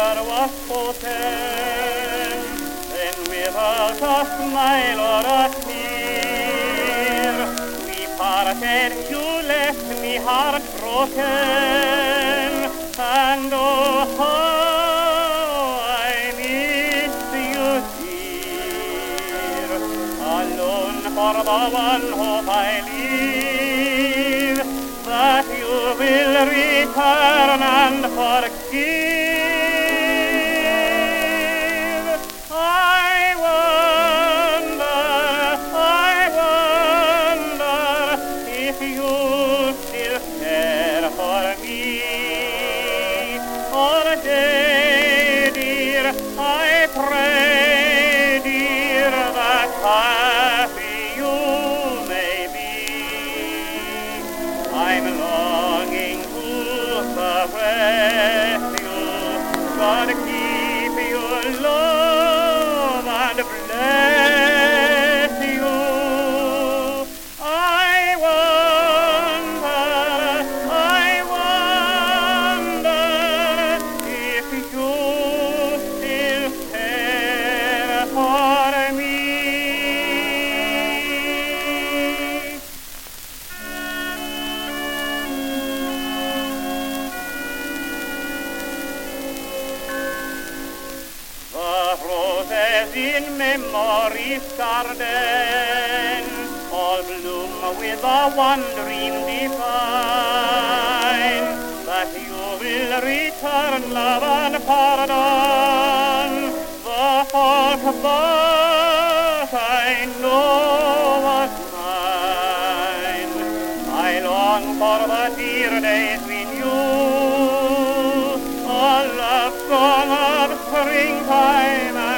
word was spoken, then without a smile or a tear, we parted, you left me heartbroken, and oh, how I miss you, dear, alone for the one hope I live, that you will return and forgive. I wonder if you still care for me. Or day, dear, I pray, dear, that happy you may be. I'm longing to caress you, God keep you, love and bless you. I wonder if you still care for me. The roses in memory's garden all bloom with a one dream divine, that you will return love and pardon the fault that I know was mine. I long for the dear days with you, a love song of springtime